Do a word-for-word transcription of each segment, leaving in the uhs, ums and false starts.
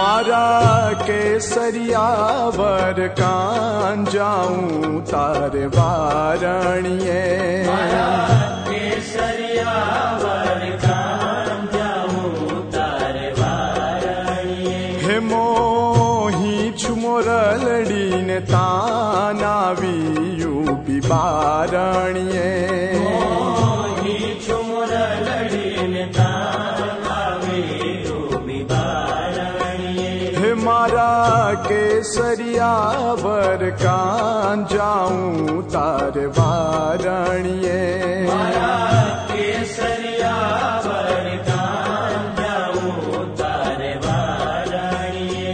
मारा केसरिया वर कान जाऊं तारे वारणिये, मारा केसरिया वर कान जाऊं तारे वारणिये। हे मोही छुमोरलड़ी ने तानावियू बिबारणिये, मोही छुमोरलड़ी ने तानावियू बिबारणिये। हे मारा केसरिया वर कान जाऊं तारे वारणिये, मारा केसरिया वर कान जाऊं तारे वारणिये।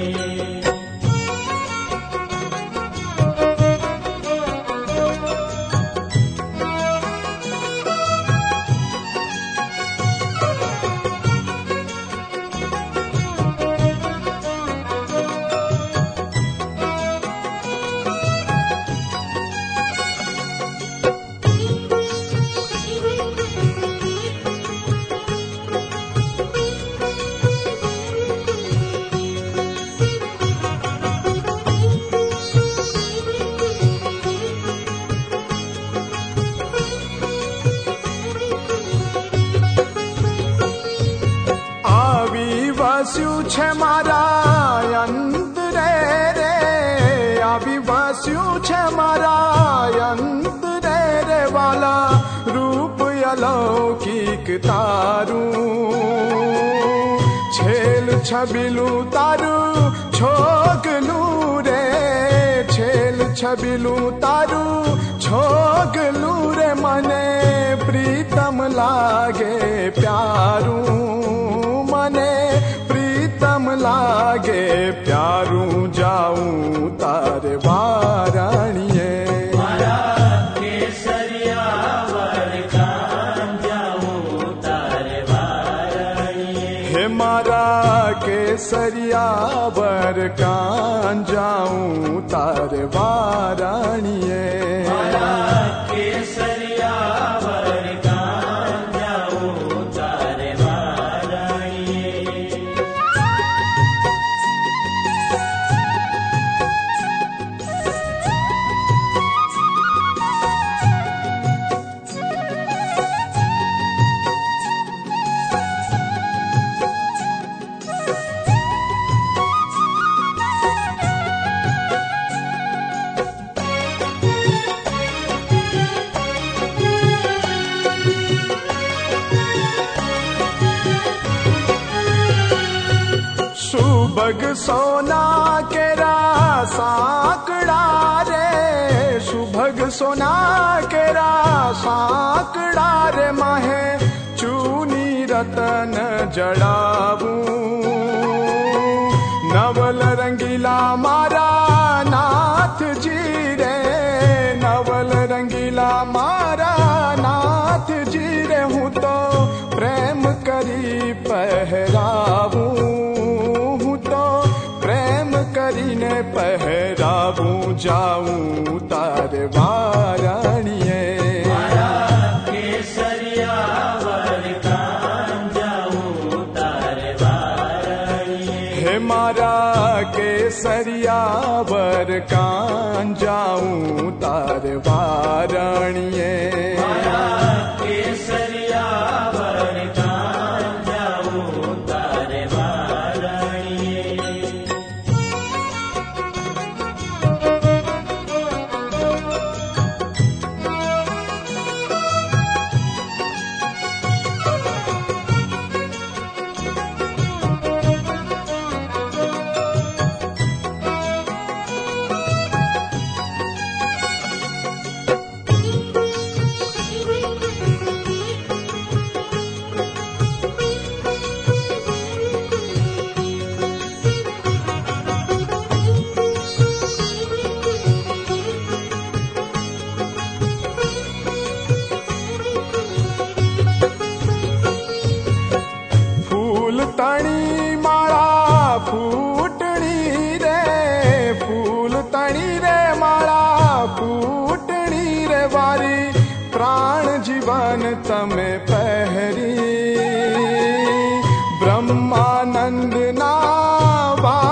आविवास्यु छे मारा अंतरे रे, आविवास्यु छे मारा अंतरे रे वाला रूप अलौकिक तारू, छेल छबिलू तारू छोगलू रे, छेल छबिलू तारू छोगलू रे, मने प्रीतम लागे प्यारू, मने प्रीतम लागे प्यारू जाऊं तारे वारणिये, मारा केसरिया वर कान जाऊं तारे वारणिये। हे मारा केसरिया वर कान जाऊं तारे वारणिये, मारा केसरिया वर कान जाऊं तारे वारणिये। सुबग सोना केरा साकड़ा रे, सुबग सोना केरा साकड़ा रे, माहे चूनी रतन जड़ावूं, नवल रंगीला मारा नाथ जी रे, नवल रंगीला मारा नाथ जी रे, हूँ तो प्रेम करी पहरावूं, करीने पहरावूं जाऊं तारे वारणिये, मारा केसरिया वर कान जाऊं तारे वारणिये। हे मारा केसरिया वर कान जाऊं तारे वारणिये, मारा केसरिया वर कान जाऊं तारे वारणिये। तणी माला फूटणी रे, फूल तणी रे माला फूटणी रे, वारी प्राण जीवन तमे पहरी, ब्रह्मानंद ना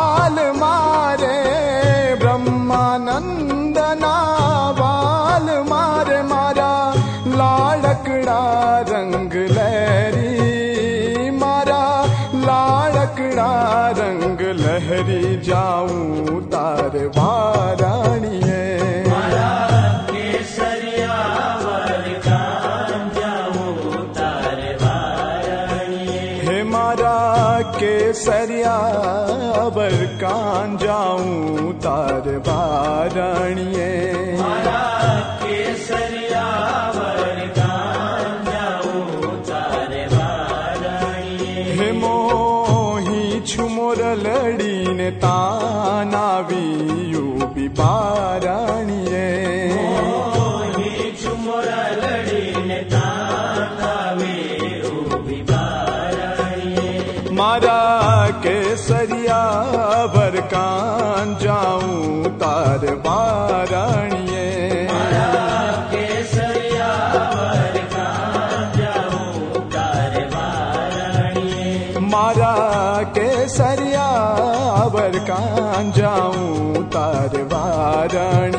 मारा केसरिया बर कान जाऊं तार बारणिए मारा केसरिया वर कान जाऊं तारे बारणिए हे मोही छु मोर लड़ी ने तानावी यूबी बारणिए मोही छु मोर लड़ी ने तानावी यूबी बारणिए मारा केसरिया बर कान जाऊं तार बारणिए मारा केसरिया वर कान जाऊं तारे बारणिए मारा केसरिया बर कान जाऊं तार बारण